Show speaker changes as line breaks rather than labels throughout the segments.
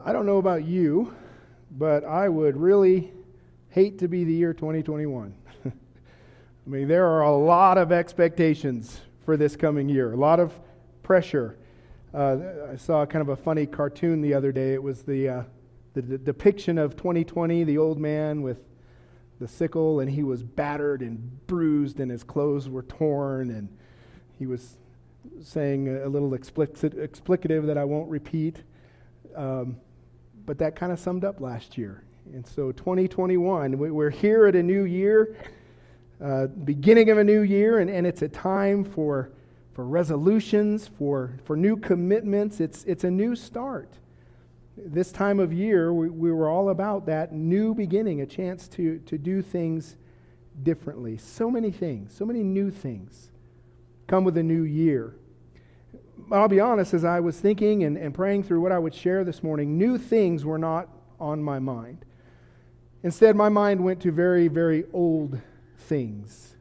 I don't know about you, but I would really hate to be the year 2021. I mean, there are a lot of expectations for this coming year, a lot of pressure. I saw kind of a funny cartoon the other day. It was the depiction of 2020, the old man with the sickle, and he was battered and bruised, and his clothes were torn, and he was saying a little explicative that I won't repeat. But that kind of summed up last year. And so 2021, we're here at a new year, beginning of a new year, and it's a time for resolutions, for new commitments. It's a new start. This time of year, we were all about that new beginning, a chance to do things differently. So many things, so many new things come with a new year. I'll be honest, as I was thinking and praying through what I would share this morning, new things were not on my mind. Instead, my mind went to very, very old things.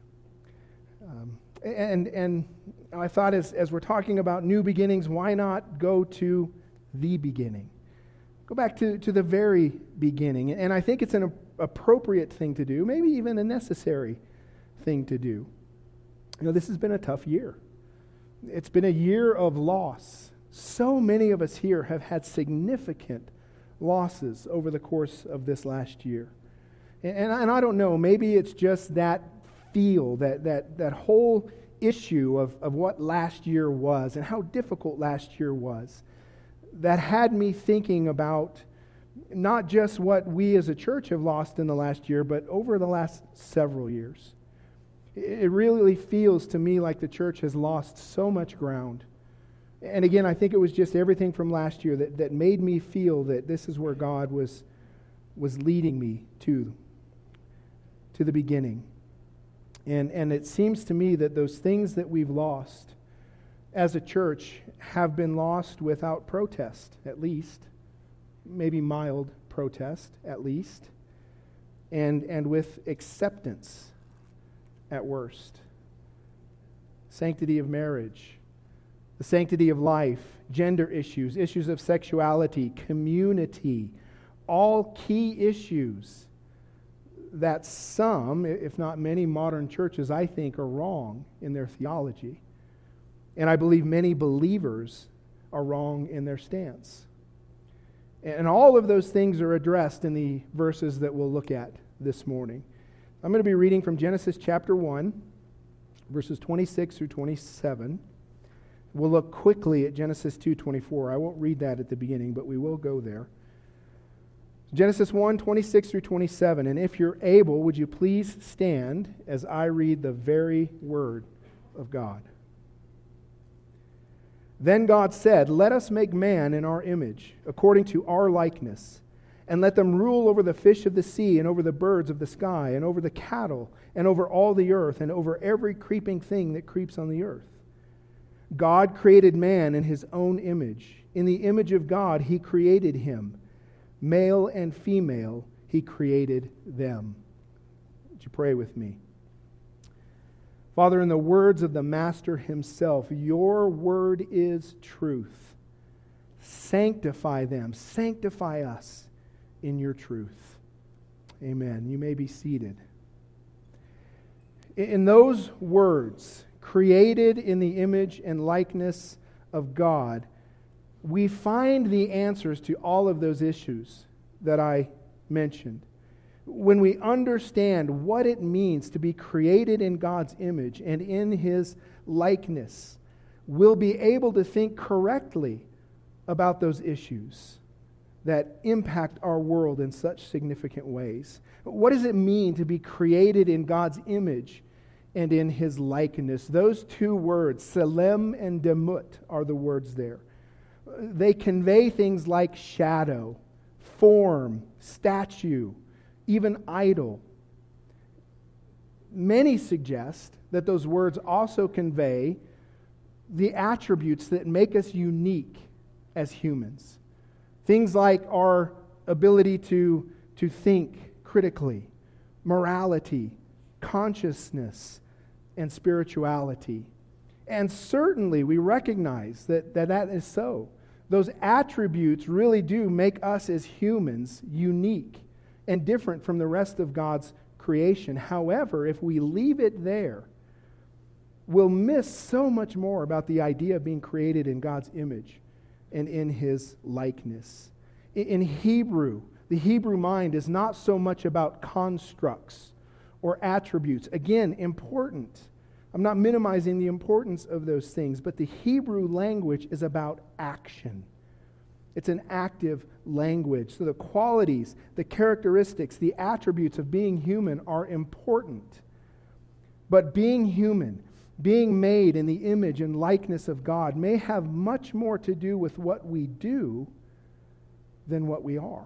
And I thought as we're talking about new beginnings, why not go to the beginning? Go back to the very beginning. And I think it's an appropriate thing to do, maybe even a necessary thing to do. You know, this has been a tough year. It's been a year of loss. So many of us here have had significant losses over the course of this last year. And I don't know, maybe it's just that feel, that whole issue of what last year was and how difficult last year was, that had me thinking about not just what we as a church have lost in the last year, but over the last several years. It really feels to me like the church has lost so much ground. And again, I think it was just everything from last year that made me feel that this is where God was leading me to the beginning. And it seems to me that those things that we've lost as a church have been lost without protest, at least. Maybe mild protest, at least. And with acceptance, at worst. Sanctity of marriage, the sanctity of life, gender issues, issues of sexuality, community, all key issues that some, if not many, modern churches, I think, are wrong in their theology. And I believe many believers are wrong in their stance. And all of those things are addressed in the verses that we'll look at this morning. I'm going to be reading from Genesis chapter 1, verses 26 through 27. We'll look quickly at Genesis 2:24. I won't read that at the beginning, but we will go there. Genesis 1, 26 through 27. And if you're able, would you please stand as I read the very word of God. Then God said, "Let us make man in our image, according to our likeness, and let them rule over the fish of the sea, and over the birds of the sky, and over the cattle, and over all the earth, and over every creeping thing that creeps on the earth." God created man in his own image. In the image of God, he created him. Male and female, he created them. Would you pray with me? Father, in the words of the Master himself, your word is truth. Sanctify them, sanctify us in your truth. Amen. You may be seated. In those words, created in the image and likeness of God, we find the answers to all of those issues that I mentioned. When we understand what it means to be created in God's image and in his likeness, we'll be able to think correctly about those issues that impact our world in such significant ways. What does it mean to be created in God's image and in his likeness? Those two words, selem and demut, are the words there. They convey things like shadow, form, statue, even idol. Many suggest that those words also convey the attributes that make us unique as humans. Things like our ability to think critically, morality, consciousness, and spirituality. And certainly we recognize that is so. Those attributes really do make us as humans unique and different from the rest of God's creation. However, if we leave it there, we'll miss so much more about the idea of being created in God's image and in His likeness. In Hebrew, the Hebrew mind is not so much about constructs or attributes. Again, important. I'm not minimizing the importance of those things, but the Hebrew language is about action. It's an active language. So the qualities, the characteristics, the attributes of being human are important. But being human, being made in the image and likeness of God, may have much more to do with what we do than what we are.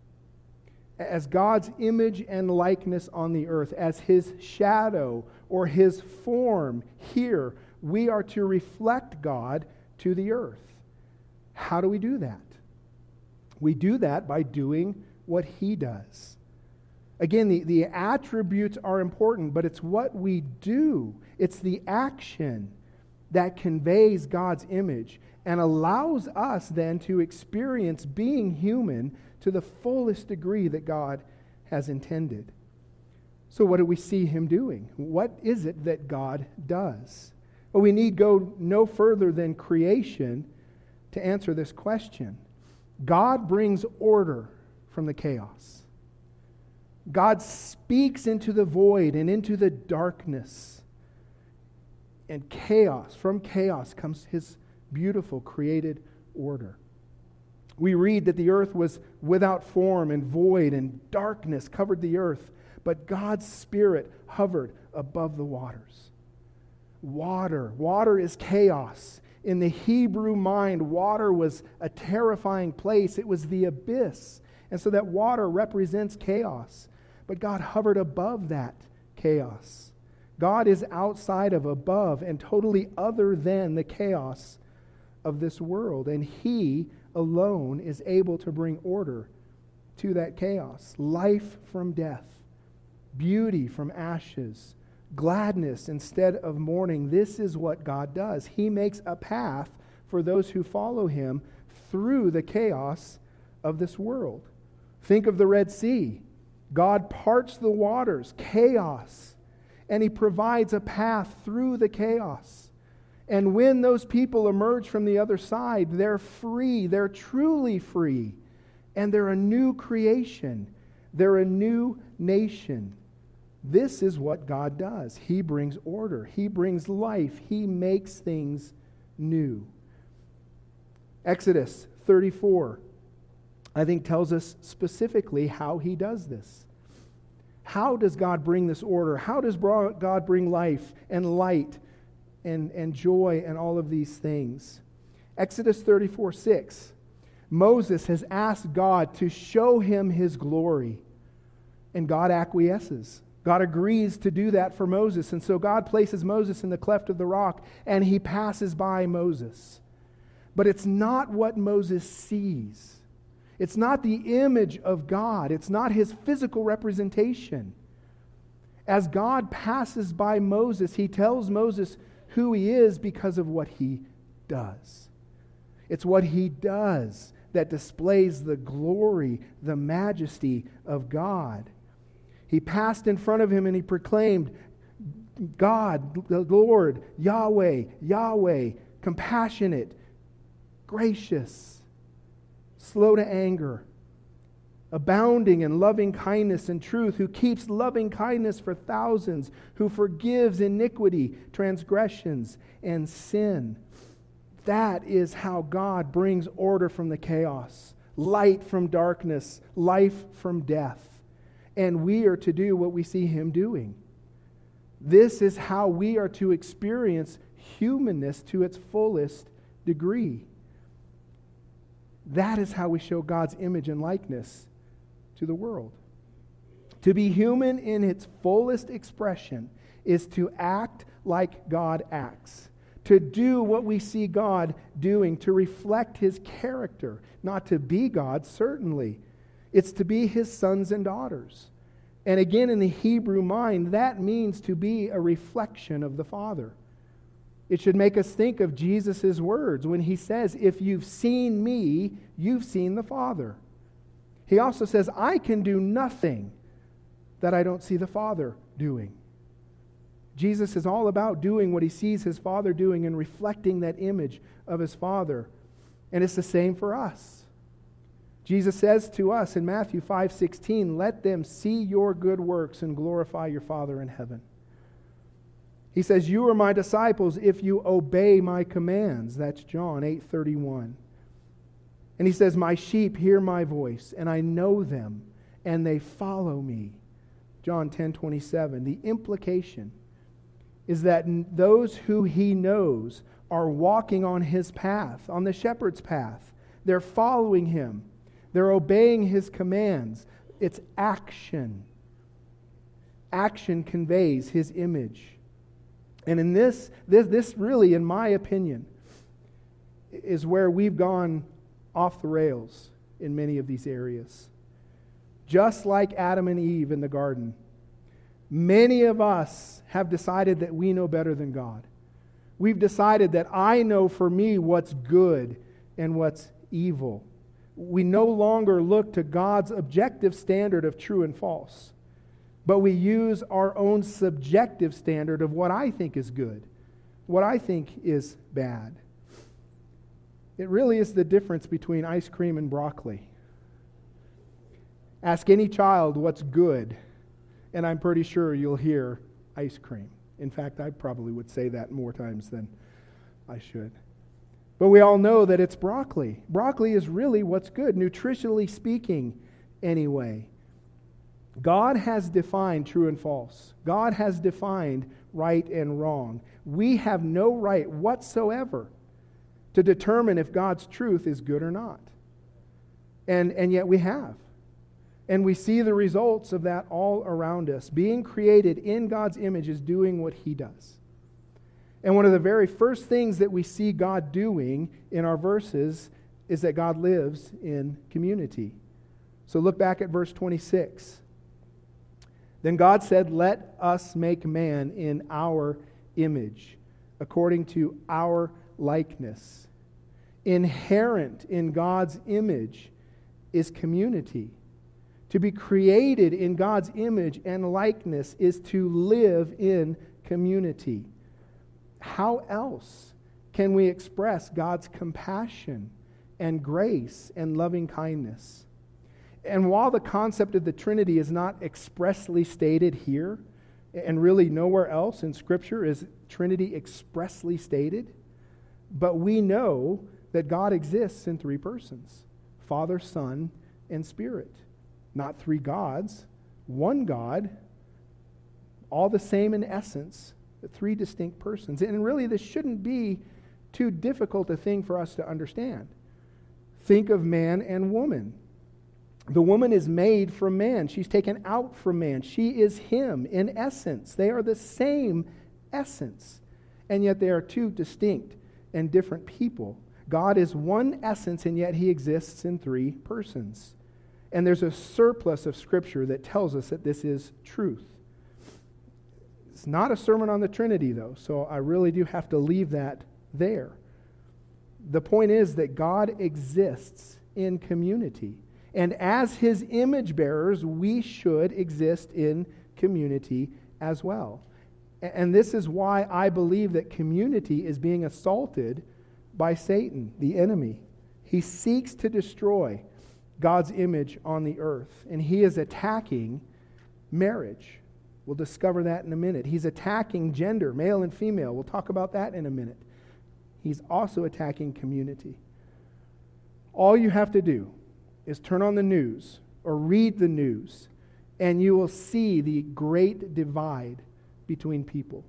As God's image and likeness on the earth, as His shadow or His form here, we are to reflect God to the earth. How do we do that? We do that by doing what He does. Again, the attributes are important, but it's what we do. It's the action that conveys God's image and allows us then to experience being human to the fullest degree that God has intended. So what do we see Him doing? What is it that God does? Well, we need go no further than creation to answer this question. God brings order from the chaos. God speaks into the void and into the darkness. And chaos, from chaos comes His beautiful created order. We read that the earth was without form and void, and darkness covered the earth, but God's Spirit hovered above the waters. Water is chaos. In the Hebrew mind, water was a terrifying place. It was the abyss. And so that water represents chaos. But God hovered above that chaos. God is outside of, above, and totally other than the chaos of this world. And He alone is able to bring order to that chaos. Life from death. Beauty from ashes. Gladness instead of mourning. This is what God does. He makes a path for those who follow Him through the chaos of this world. Think of the Red Sea. God parts the waters, chaos, and He provides a path through the chaos. And when those people emerge from the other side, they're free. They're truly free. And they're a new creation. They're a new nation. This is what God does. He brings order. He brings life. He makes things new. Exodus 34, I think, tells us specifically how He does this. How does God bring this order? How does God bring life and light and joy and all of these things? Exodus 34:6. Moses has asked God to show him His glory, and God acquiesces. God agrees to do that for Moses, and so God places Moses in the cleft of the rock, and He passes by Moses. But it's not what Moses sees. It's not the image of God. It's not His physical representation. As God passes by Moses, He tells Moses who He is because of what He does. It's what He does that displays the glory, the majesty of God. He passed in front of him and He proclaimed, God, the Lord, Yahweh, Yahweh, compassionate, gracious, slow to anger, abounding in loving kindness and truth, who keeps loving kindness for thousands, who forgives iniquity, transgressions, and sin. That is how God brings order from the chaos, light from darkness, life from death. And we are to do what we see Him doing. This is how we are to experience humanness to its fullest degree. That is how we show God's image and likeness to the world. To be human in its fullest expression is to act like God acts. To do what we see God doing, to reflect His character. Not to be God, certainly. It's to be His sons and daughters. And again, in the Hebrew mind, that means to be a reflection of the Father. It should make us think of Jesus' words when he says, if you've seen me, you've seen the Father. He also says, I can do nothing that I don't see the Father doing. Jesus is all about doing what he sees his Father doing and reflecting that image of his Father. And it's the same for us. Jesus says to us in Matthew 5:16, let them see your good works and glorify your Father in heaven. He says, you are my disciples if you obey my commands. That's John 8:31. And he says, my sheep hear my voice, and I know them, and they follow me. John 10:27. The implication is that those who he knows are walking on his path, on the shepherd's path. They're following him. They're obeying his commands. It's action. Action conveys his image. And in this really, in my opinion, is where we've gone off the rails in many of these areas. Just like Adam and Eve in the garden, many of us have decided that we know better than God. We've decided that I know for me what's good and what's evil. We no longer look to God's objective standard of true and false, but we use our own subjective standard of what I think is good, what I think is bad. It really is the difference between ice cream and broccoli. Ask any child what's good, and I'm pretty sure you'll hear ice cream. In fact, I probably would say that more times than I should. But we all know that it's broccoli. Broccoli is really what's good, nutritionally speaking, anyway. God has defined true and false. God has defined right and wrong. We have no right whatsoever to determine if God's truth is good or not. And yet we have. And we see the results of that all around us. Being created in God's image is doing what he does. And one of the very first things that we see God doing in our verses is that God lives in community. So look back at verse 26. Then God said, let us make man in our image, according to our likeness. Inherent in God's image is community. To be created in God's image and likeness is to live in community. How else can we express God's compassion and grace and loving kindness? And while the concept of the Trinity is not expressly stated here, and really nowhere else in Scripture is Trinity expressly stated, but we know that God exists in three persons, Father, Son, and Spirit. Not three gods, one God, all the same in essence, but three distinct persons. And really this shouldn't be too difficult a thing for us to understand. Think of man and woman. The woman is made from man. She's taken out from man. She is him in essence. They are the same essence. And yet they are two distinct and different people. God is one essence, and yet he exists in three persons. And there's a surplus of Scripture that tells us that this is truth. It's not a sermon on the Trinity, though, so I really do have to leave that there. The point is that God exists in community. And as his image bearers, we should exist in community as well. And this is why I believe that community is being assaulted by Satan, the enemy. He seeks to destroy God's image on the earth, and he is attacking marriage. We'll discover that in a minute. He's attacking gender, male and female. We'll talk about that in a minute. He's also attacking community. All you have to do is turn on the news or read the news, and you will see the great divide between people.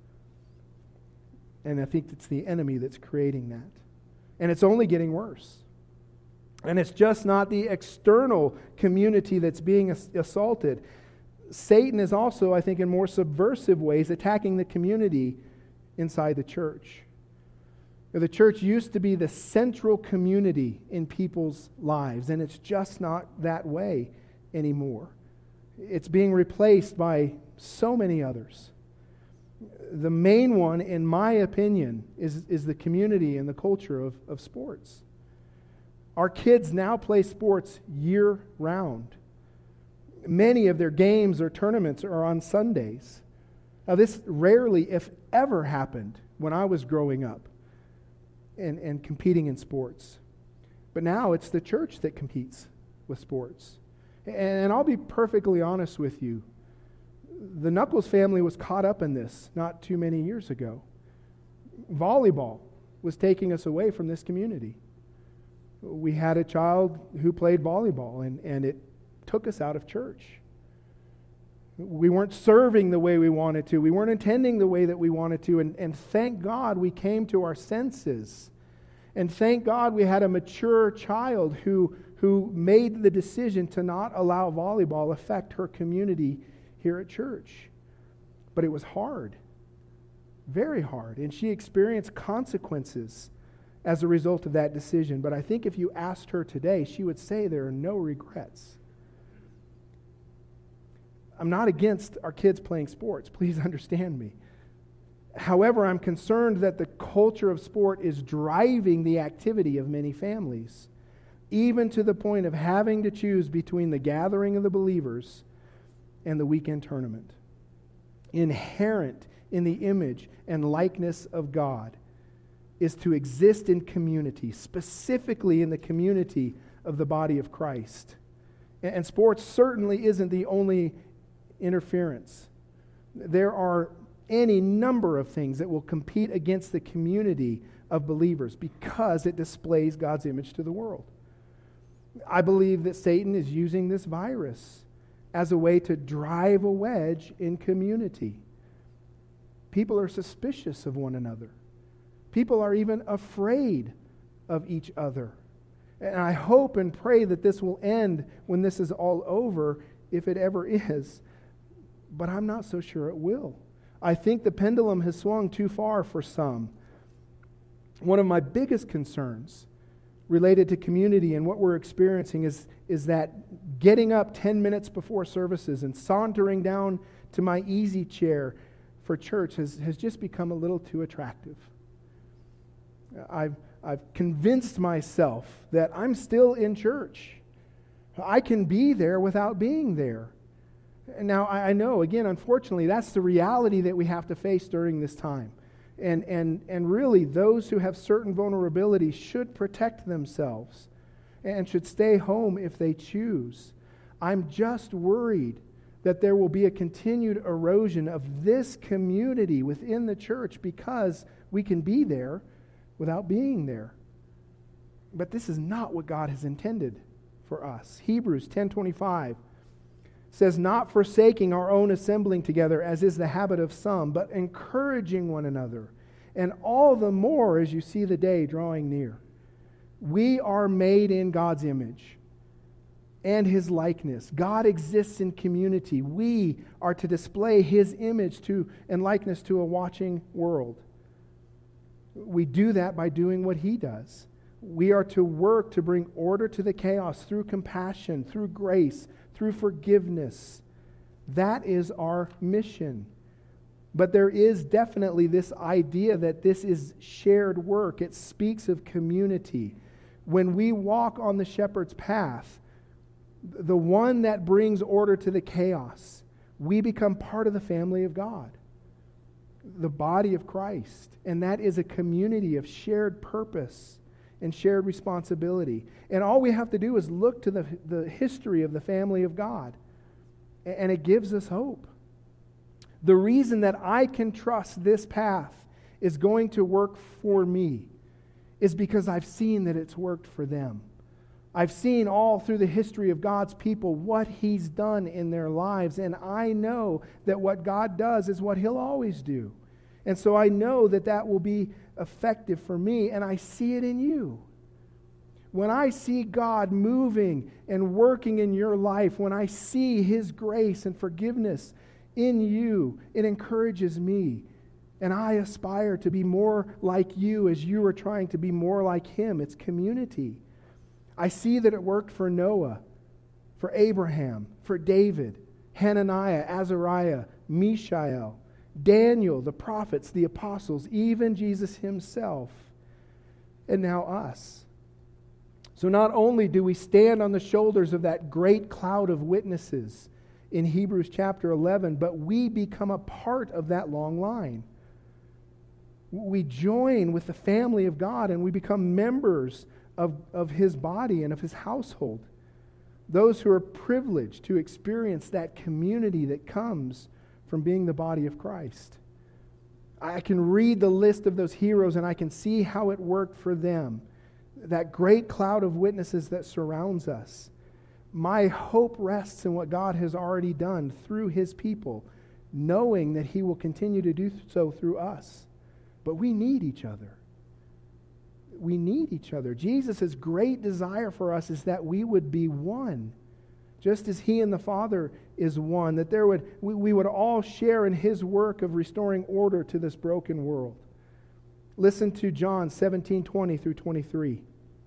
And I think it's the enemy that's creating that. And it's only getting worse. And it's just not the external community that's being assaulted. Satan is also, I think, in more subversive ways, attacking the community inside the church. The church used to be the central community in people's lives, and it's just not that way anymore. It's being replaced by so many others. The main one, in my opinion, is the community and the culture of sports. Our kids now play sports year-round. Many of their games or tournaments are on Sundays. Now, this rarely, if ever, happened when I was growing up and competing in sports. But now it's the church that competes with sports. And I'll be perfectly honest with you. The Knuckles family was caught up in this not too many years ago. Volleyball was taking us away from this community. We had a child who played volleyball, and it took us out of church. We weren't serving the way we wanted to. We weren't attending the way that we wanted to. And thank God we came to our senses. And thank God we had a mature child who made the decision to not allow volleyball affect her community here at church. But it was hard. Very hard. And she experienced consequences as a result of that decision. But I think if you asked her today, she would say there are no regrets. I'm not against our kids playing sports. Please understand me. However, I'm concerned that the culture of sport is driving the activity of many families, even to the point of having to choose between the gathering of the believers and the weekend tournament. Inherent in the image and likeness of God is to exist in community, specifically in the community of the body of Christ. And sports certainly isn't the only interference. There are any number of things that will compete against the community of believers because it displays God's image to the world. I believe that Satan is using this virus as a way to drive a wedge in community. People are suspicious of one another. People are even afraid of each other. And I hope and pray that this will end when this is all over, if it ever is. But I'm not so sure it will. I think the pendulum has swung too far for some. One of my biggest concerns related to community and what we're experiencing is that getting up 10 minutes before services and sauntering down to my easy chair for church has just become a little too attractive. I've convinced myself that I'm still in church. I can be there without being there. Now, I know, again, unfortunately, that's the reality that we have to face during this time. And really, those who have certain vulnerabilities should protect themselves and should stay home if they choose. I'm just worried that there will be a continued erosion of this community within the church because we can be there without being there. But this is not what God has intended for us. Hebrews 10:25 says, not forsaking our own assembling together, as is the habit of some, but encouraging one another, and all the more as you see the day drawing near. We are made in God's image and His likeness. God exists in community. We are to display His image and likeness to a watching world. We do that by doing what He does. We are to work to bring order to the chaos through compassion, through grace, through forgiveness. That is our mission. But there is definitely this idea that this is shared work. It speaks of community. When we walk on the shepherd's path, the one that brings order to the chaos, we become part of the family of God, the body of Christ. And that is a community of shared purpose and shared responsibility. And all we have to do is look to the history of the family of God, and it gives us hope. The reason that I can trust this path is going to work for me is because I've seen that it's worked for them. I've seen all through the history of God's people what He's done in their lives, and I know that what God does is what He'll always do. And so I know that that will be effective for me, and I see it in you. When I see God moving and working in your life, when I see His grace and forgiveness in you, it encourages me. And I aspire to be more like you as you are trying to be more like Him. It's community. I see that it worked for Noah, for Abraham, for David, Hananiah, Azariah, Mishael, Daniel, the prophets, the apostles, even Jesus himself, and now us. So not only do we stand on the shoulders of that great cloud of witnesses in Hebrews chapter 11, but we become a part of that long line. We join with the family of God and we become members of His body and of His household. Those who are privileged to experience that community that comes from being the body of Christ. I can read the list of those heroes and I can see how it worked for them. That great cloud of witnesses that surrounds us. My hope rests in what God has already done through His people, knowing that He will continue to do so through us. But we need each other. We need each other. Jesus' great desire for us is that we would be one, just as He and the Father is one, that we would all share in His work of restoring order to this broken world. Listen to John 17:20 through 23.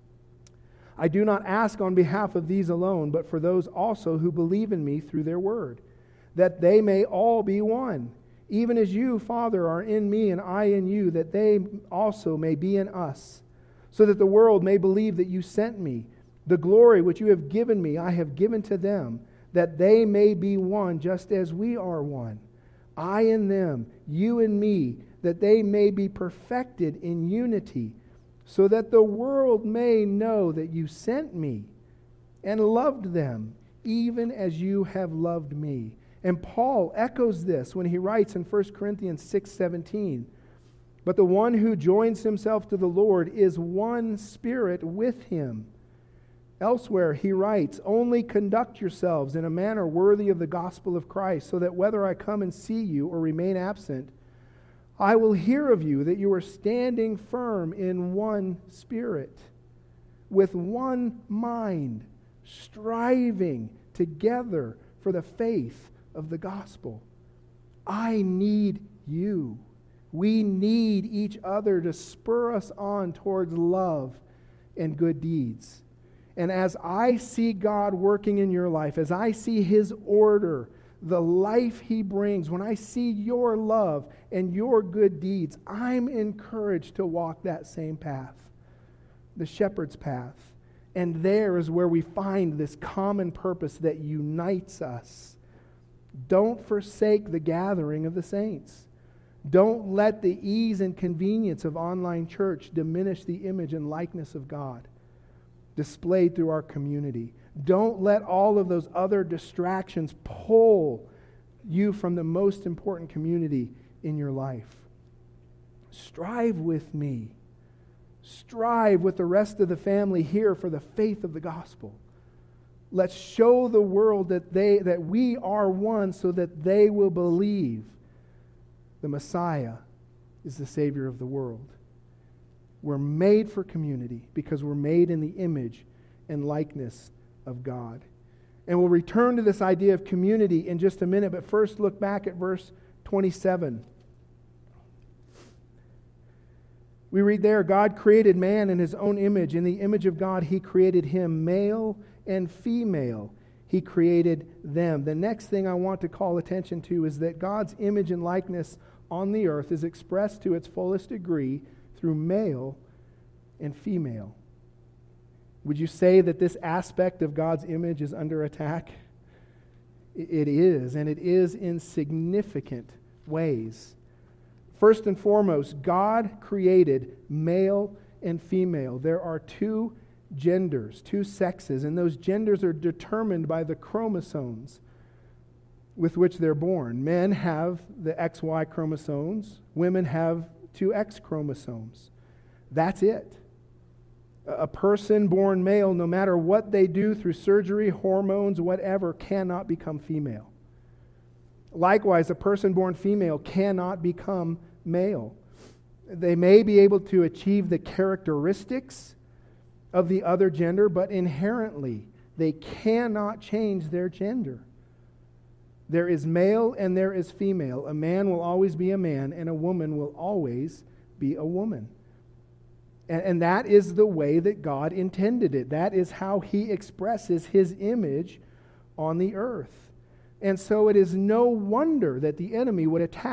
I do not ask on behalf of these alone, but for those also who believe in me through their word, that they may all be one, even as you, Father, are in me and I in you, that they also may be in us, so that the world may believe that you sent me. The glory which you have given me, I have given to them, that they may be one, just as we are one. I in them, you in me, that they may be perfected in unity, so that the world may know that you sent me and loved them, even as you have loved me. And Paul echoes this when he writes in 1 Corinthians 6:17, but the one who joins himself to the Lord is one spirit with Him. Elsewhere he writes, only conduct yourselves in a manner worthy of the gospel of Christ, so that whether I come and see you or remain absent, I will hear of you that you are standing firm in one spirit, with one mind, striving together for the faith of the gospel. I need you. We need each other to spur us on towards love and good deeds. And as I see God working in your life, as I see His order, the life He brings, when I see your love and your good deeds, I'm encouraged to walk that same path, the shepherd's path. And there is where we find this common purpose that unites us. Don't forsake the gathering of the saints. Don't let the ease and convenience of online church diminish the image and likeness of God displayed through our community. Don't let all of those other distractions pull you from the most important community in your life. Strive with me. Strive with the rest of the family here for the faith of the gospel. Let's show the world that we are one, so that they will believe the Messiah is the Savior of the world. We're made for community because we're made in the image and likeness of God. And we'll return to this idea of community in just a minute, but first look back at verse 27. We read there, God created man in His own image. In the image of God, He created him, male and female. He created them. The next thing I want to call attention to is that God's image and likeness on the earth is expressed to its fullest degree through male and female. Would you say that this aspect of God's image is under attack? It is, and it is in significant ways. First and foremost, God created male and female. There are two genders, two sexes, and those genders are determined by the chromosomes with which they're born. Men have the XY chromosomes. Women have two X chromosomes. That's it. A person born male, no matter what they do through surgery, hormones, whatever, cannot become female. Likewise, a person born female cannot become male. They may be able to achieve the characteristics of the other gender, but inherently, they cannot change their gender. There is male and there is female. A man will always be a man, and a woman will always be a woman. And that is the way that God intended it. That is how He expresses His image on the earth. And so it is no wonder that the enemy would attack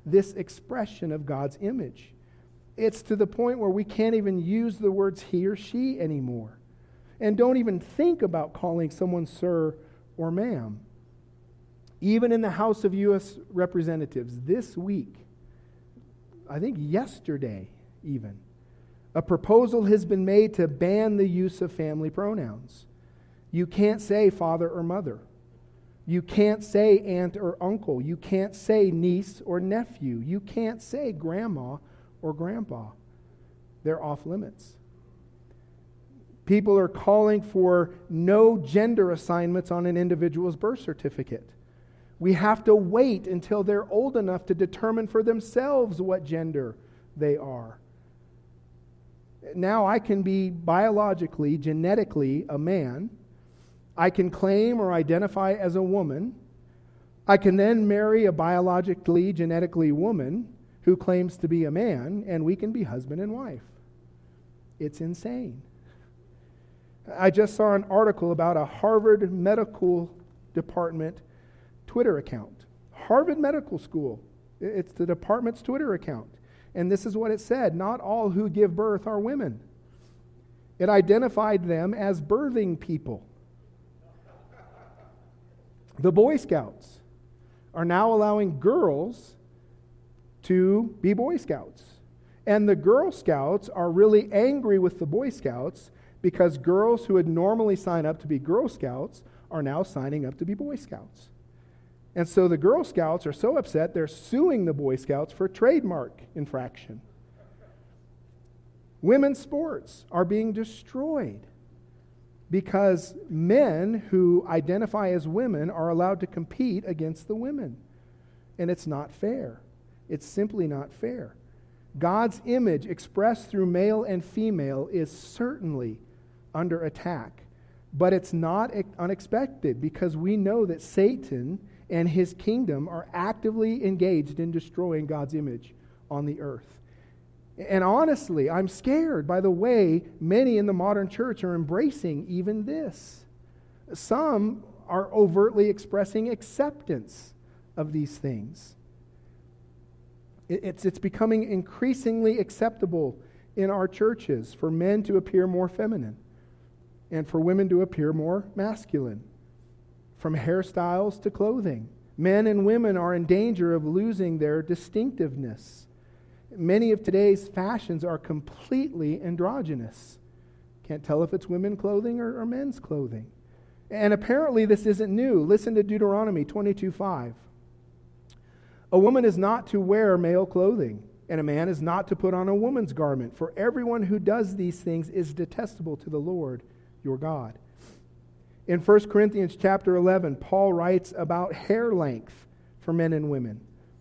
this expression of God's image. It's to the point where we can't even use the words he or she anymore. And don't even think about calling someone sir or ma'am. Even in the House of U.S. Representatives this week, I think yesterday even, a proposal has been made to ban the use of family pronouns. You can't say father or mother. You can't say aunt or uncle. You can't say niece or nephew. You can't say grandma or grandpa. They're off limits. People are calling for no gender assignments on an individual's birth certificate. We have to wait until they're old enough to determine for themselves what gender they are. Now I can be biologically, genetically a man. I can claim or identify as a woman. I can then marry a biologically, genetically woman who claims to be a man, and we can be husband and wife. It's insane. I just saw an article about a Harvard Medical Department Twitter account. Harvard Medical School. It's the department's Twitter account. And this is what it said: not all who give birth are women. It identified them as birthing people. The Boy Scouts are now allowing girls to be Boy Scouts. And the Girl Scouts are really angry with the Boy Scouts because girls who would normally sign up to be Girl Scouts are now signing up to be Boy Scouts. And so the Girl Scouts are so upset they're suing the Boy Scouts for trademark infraction. Women's sports are being destroyed because men who identify as women are allowed to compete against the women. And it's not fair. It's simply not fair. God's image expressed through male and female is certainly under attack. But it's not unexpected because we know that Satan and his kingdom are actively engaged in destroying God's image on the earth. And honestly, I'm scared by the way many in the modern church are embracing even this. Some are overtly expressing acceptance of these things. It's becoming increasingly acceptable in our churches for men to appear more feminine and for women to appear more masculine. From hairstyles to clothing, men and women are in danger of losing their distinctiveness. Many of today's fashions are completely androgynous. Can't tell if it's women's clothing or men's clothing. And apparently this isn't new. Listen to Deuteronomy 22:5. A woman is not to wear male clothing, and a man is not to put on a woman's garment, for everyone who does these things is detestable to the Lord your God. In 1 Corinthians chapter 11, Paul writes about hair length for men and women.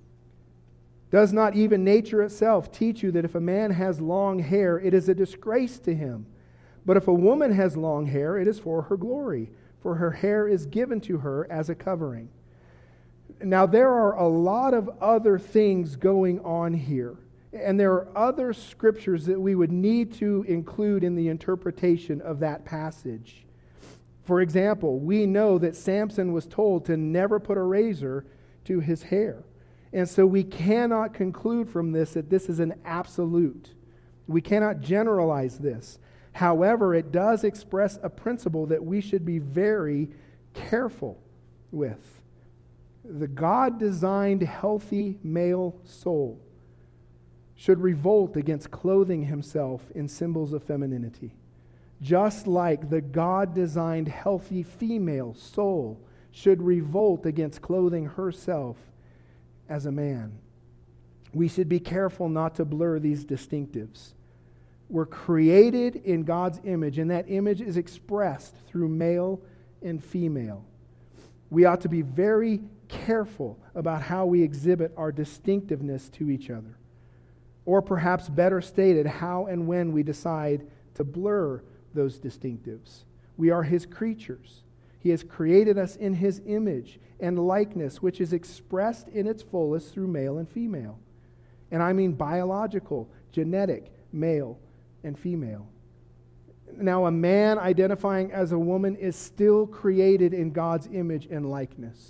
Does not even nature itself teach you that if a man has long hair, it is a disgrace to him? But if a woman has long hair, it is for her glory, for her hair is given to her as a covering. Now, there are a lot of other things going on here, and there are other scriptures that we would need to include in the interpretation of that passage. For example, we know that Samson was told to never put a razor to his hair. And so we cannot conclude from this that this is an absolute. We cannot generalize this. However, it does express a principle that we should be very careful with. The God-designed healthy male soul should revolt against clothing himself in symbols of femininity. Just like the God-designed healthy female soul should revolt against clothing herself as a man. We should be careful not to blur these distinctives. We're created in God's image, and that image is expressed through male and female. We ought to be very careful about how we exhibit our distinctiveness to each other. Or perhaps better stated, how and when we decide to blur those distinctives. We are His creatures. He has created us in His image and likeness, which is expressed in its fullest through male and female. And I mean biological, genetic, male and female. Now, a man identifying as a woman is still created in God's image and likeness.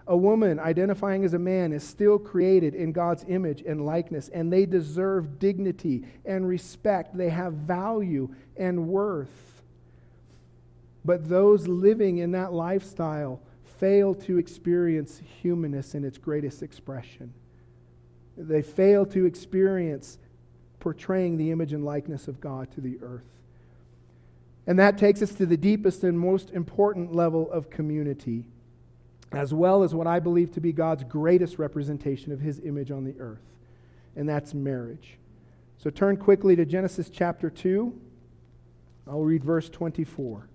A woman identifying as a man is still created in God's image and likeness, and they deserve dignity and respect. They have value and worth. But those living in that lifestyle fail to experience humanness in its greatest expression. They fail to experience portraying the image and likeness of God to the earth. And that takes us to the deepest and most important level of community, as well as what I believe to be God's greatest representation of His image on the earth, and that's marriage. So turn quickly to Genesis chapter 2. I'll read verse 24.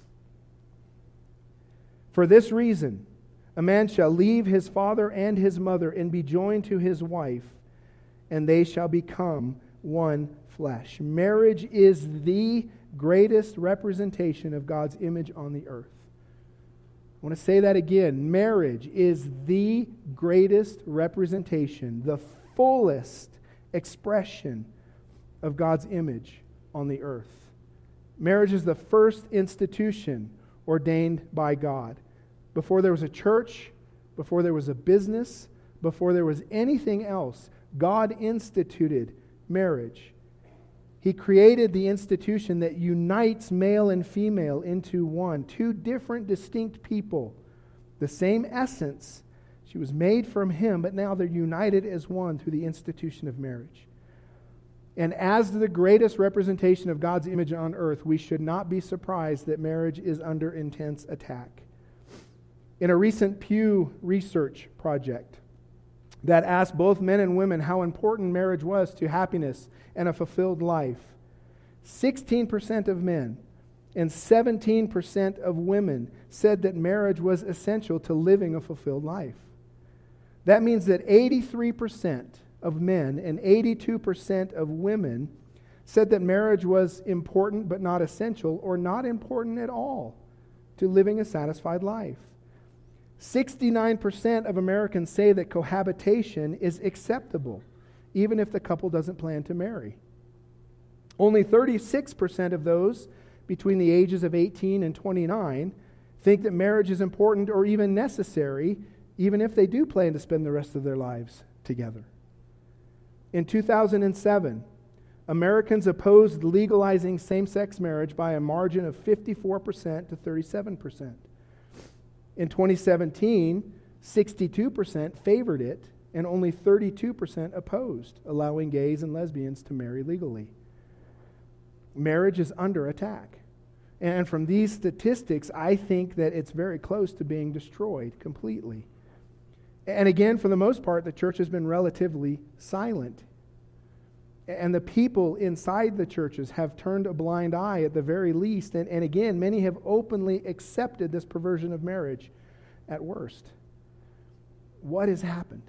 For this reason, a man shall leave his father and his mother and be joined to his wife, and they shall become one flesh. Marriage is the greatest representation of God's image on the earth. I want to say that again. Marriage is the greatest representation, the fullest expression of God's image on the earth. Marriage is the first institution ordained by God. Before there was a church, before there was a business, before there was anything else, God instituted marriage. He created the institution that unites male and female into one, two different, distinct people, the same essence. She was made from Him, but now they're united as one through the institution of marriage. And as the greatest representation of God's image on earth, we should not be surprised that marriage is under intense attack. In a recent Pew Research project that asked both men and women how important marriage was to happiness and a fulfilled life, 16% of men and 17% of women said that marriage was essential to living a fulfilled life. That means that 83% of men and 82% of women said that marriage was important but not essential, or not important at all to living a satisfied life. 69% of Americans say that cohabitation is acceptable, even if the couple doesn't plan to marry. Only 36% of those between the ages of 18 and 29 think that marriage is important or even necessary, even if they do plan to spend the rest of their lives together. In 2007, Americans opposed legalizing same-sex marriage by a margin of 54% to 37%. In 2017, 62% favored it, and only 32% opposed allowing gays and lesbians to marry legally. Marriage is under attack. And from these statistics, I think that it's very close to being destroyed completely. And again, for the most part, the church has been relatively silent. And the people inside the churches have turned a blind eye at the very least. And again, many have openly accepted this perversion of marriage at worst. What has happened?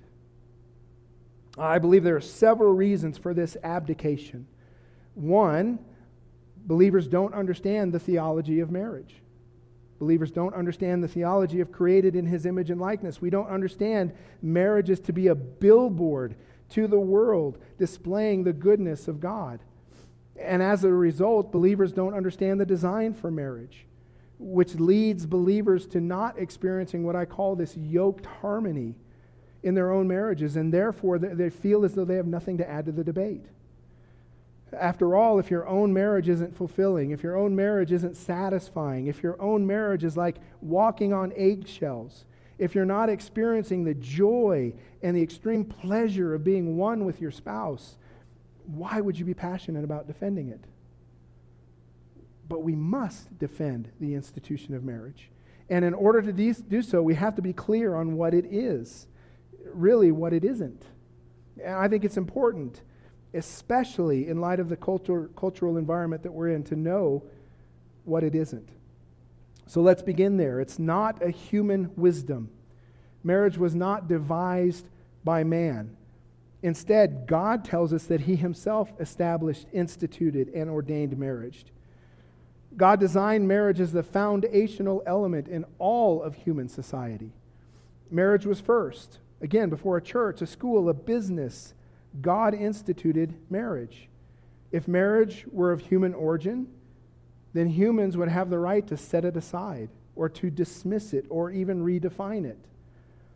I believe there are several reasons for this abdication. One, believers don't understand the theology of marriage. Believers don't understand the theology of created in His image and likeness. We don't understand marriage is to be a billboard to the world, displaying the goodness of God. And as a result, believers don't understand the design for marriage, which leads believers to not experiencing what I call this yoked harmony in their own marriages, and therefore they feel as though they have nothing to add to the debate. After all, if your own marriage isn't fulfilling, if your own marriage isn't satisfying, if your own marriage is like walking on eggshells, if you're not experiencing the joy and the extreme pleasure of being one with your spouse, why would you be passionate about defending it? But we must defend the institution of marriage. And in order to do so, we have to be clear on what it is, really what it isn't. And I think it's important, especially in light of the cultural environment that we're in, to know what it isn't. So let's begin there. It's not a human wisdom. Marriage was not devised by man. Instead, God tells us that He Himself established, instituted, and ordained marriage. God designed marriage as the foundational element in all of human society. Marriage was first. Again, before a church, a school, a business, God instituted marriage. If marriage were of human origin, then humans would have the right to set it aside or to dismiss it or even redefine it.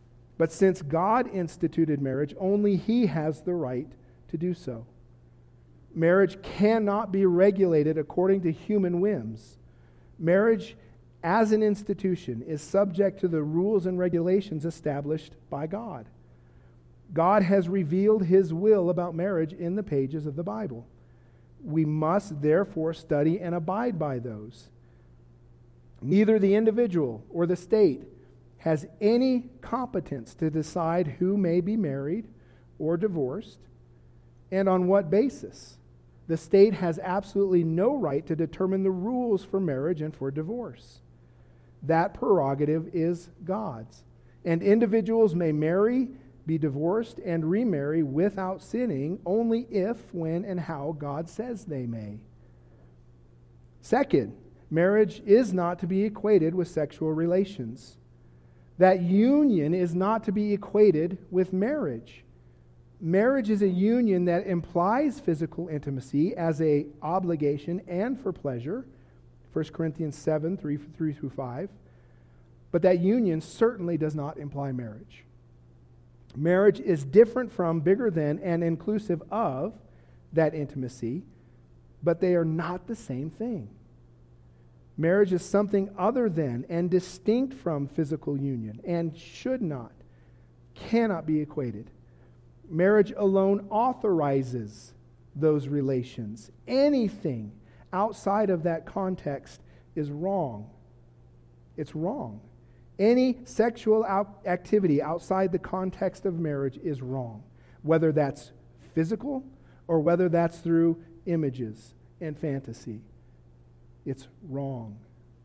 But since God instituted marriage, only He has the right to do so. Marriage cannot be regulated according to human whims. Marriage, as an institution, is subject to the rules and regulations established by God. God has revealed His will about marriage in the pages of the Bible. We must therefore study and abide by those. Neither the individual or the state has any competence to decide who may be married or divorced and on what basis. The state has absolutely no right to determine the rules for marriage and for divorce. That prerogative is God's. And individuals may marry, be divorced, and remarry without sinning only if, when, and how God says they may. Second, marriage is not to be equated with sexual relations. That union is not to be equated with marriage. Marriage is a union that implies physical intimacy as an obligation and for pleasure, 1 Corinthians 7, 3 through 5. But that union certainly does not imply marriage. Marriage is different from, bigger than, and inclusive of that intimacy, but they are not the same thing. Marriage is something other than and distinct from physical union and cannot be equated. Marriage alone authorizes those relations. Anything outside of that context is wrong. It's wrong. Any sexual activity outside the context of marriage is wrong, whether that's physical or whether that's through images and fantasy. It's wrong.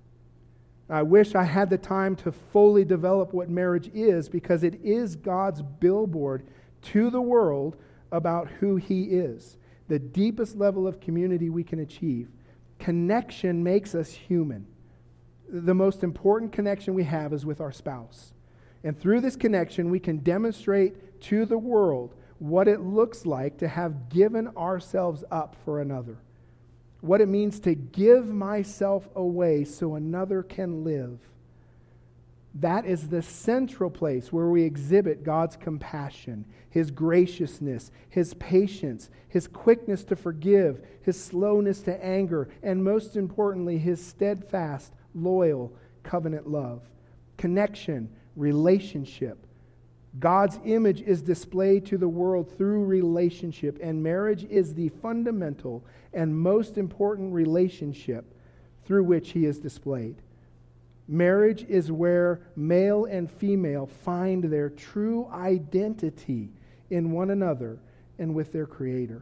I wish I had the time to fully develop what marriage is, because it is God's billboard to the world about who He is. The deepest level of community we can achieve. Connection makes us human. The most important connection we have is with our spouse. And through this connection, we can demonstrate to the world what it looks like to have given ourselves up for another. What it means to give myself away so another can live. That is the central place where we exhibit God's compassion, His graciousness, His patience, His quickness to forgive, His slowness to anger, and most importantly, His steadfast, loyal, covenant love. Connection, relationship. God's image is displayed to the world through relationship, and marriage is the fundamental and most important relationship through which He is displayed. Marriage is where male and female find their true identity in one another and with their Creator.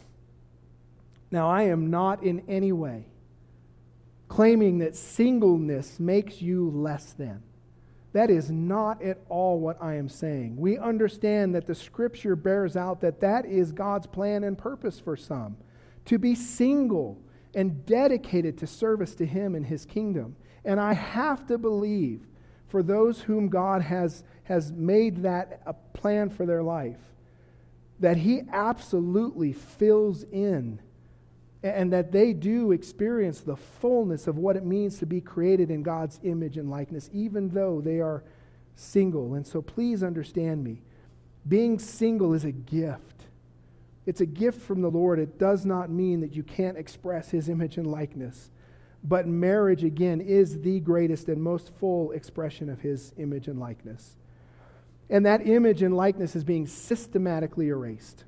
Now, I am not in any way claiming that singleness makes you less than. That is not at all what I am saying. We understand that the Scripture bears out that that is God's plan and purpose for some, to be single and dedicated to service to Him and His kingdom. And I have to believe, for those whom God has made that a plan for their life, that He absolutely fills in, and that they do experience the fullness of what it means to be created in God's image and likeness, even though they are single. And so please understand me. Being single is a gift. It's a gift from the Lord. It does not mean that you can't express His image and likeness. But marriage, again, is the greatest and most full expression of His image and likeness. And that image and likeness is being systematically erased.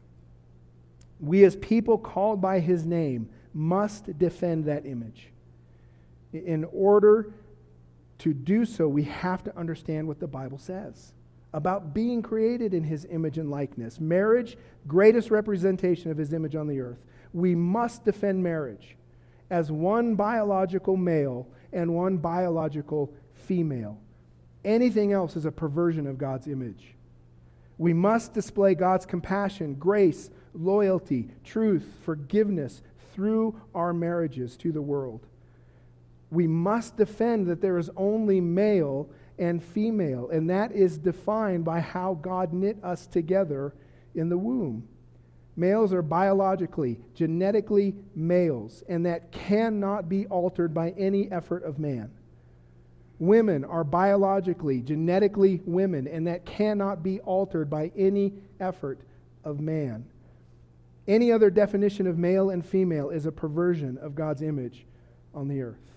We as people called by His name must defend that image. In order to do so, we have to understand what the Bible says about being created in His image and likeness. Marriage, greatest representation of His image on the earth. We must defend marriage as one biological male and one biological female. Anything else is a perversion of God's image. We must display God's compassion, grace, loyalty, truth, forgiveness through our marriages to the world. We must defend that there is only male and female, and that is defined by how God knit us together in the womb. Males are biologically, genetically males, and that cannot be altered by any effort of man. Women are biologically, genetically women, and that cannot be altered by any effort of man. Any other definition of male and female is a perversion of God's image on the earth.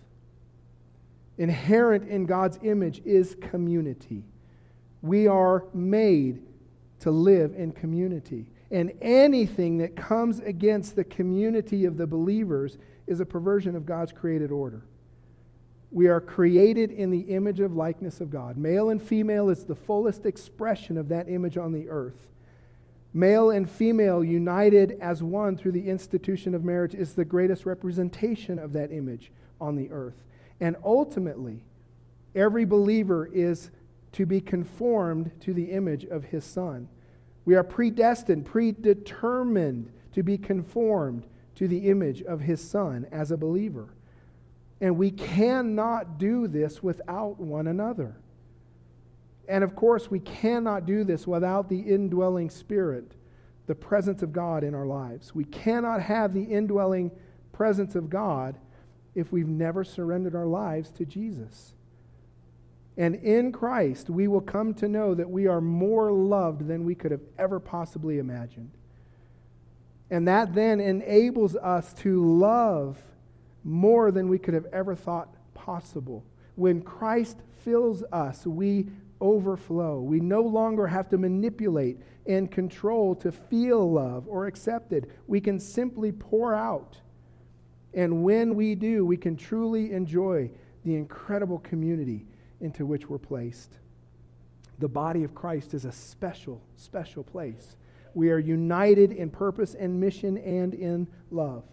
Inherent in God's image is community. We are made to live in community. And anything that comes against the community of the believers is a perversion of God's created order. We are created in the image of likeness of God. Male and female is the fullest expression of that image on the earth. Male and female united as one through the institution of marriage is the greatest representation of that image on the earth. And ultimately, every believer is to be conformed to the image of his Son. We are predestined, predetermined to be conformed to the image of his Son as a believer. And we cannot do this without one another. And of course, we cannot do this without the indwelling Spirit, the presence of God in our lives. We cannot have the indwelling presence of God if we've never surrendered our lives to Jesus. And in Christ, we will come to know that we are more loved than we could have ever possibly imagined. And that then enables us to love more than we could have ever thought possible. When Christ fills us, we overflow. We no longer have to manipulate and control to feel love or accepted. We can simply pour out. And when we do, we can truly enjoy the incredible community into which we're placed. The body of Christ is a special, special place. We are united in purpose and mission and in love.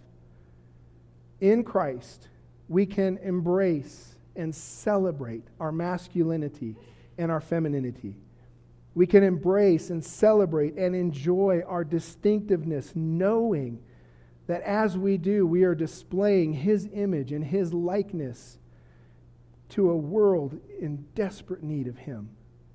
In Christ, we can embrace and celebrate our masculinity and our femininity. We can embrace and celebrate and enjoy our distinctiveness, knowing that as we do, we are displaying His image and His likeness to a world in desperate need of Him.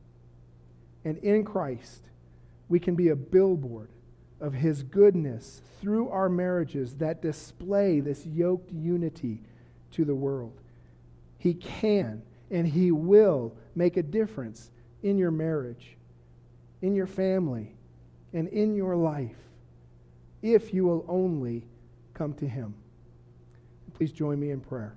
And in Christ, we can be a billboard of His goodness through our marriages that display this yoked unity to the world. He can and He will make a difference in your marriage, in your family, and in your life if you will only come to Him. Please join me in prayer.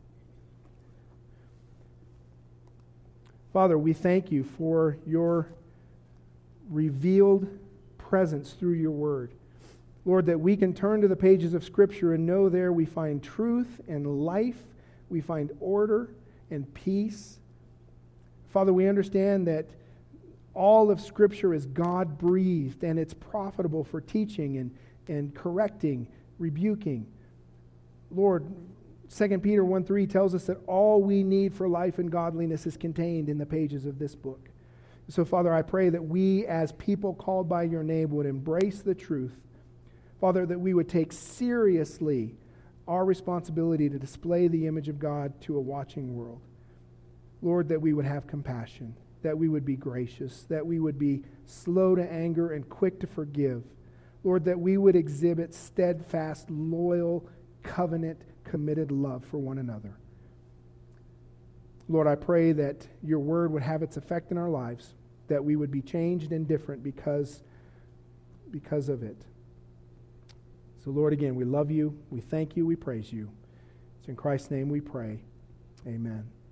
Father, we thank You for Your revealed presence through Your Word. Lord, that we can turn to the pages of Scripture and know there we find truth and life, we find order and peace. Father, we understand that all of Scripture is God-breathed and it's profitable for teaching and correcting, rebuking. Lord, 2 Peter 1:3 tells us that all we need for life and godliness is contained in the pages of this book. So, Father, I pray that we as people called by Your name would embrace the truth. Father, that we would take seriously our responsibility to display the image of God to a watching world. Lord, that we would have compassion, that we would be gracious, that we would be slow to anger and quick to forgive. Lord, that we would exhibit steadfast, loyal, covenant, committed love for one another. Lord, I pray that Your Word would have its effect in our lives, that we would be changed and different because of it. So, Lord, again, we love You, we thank You, we praise You. It's in Christ's name we pray. Amen.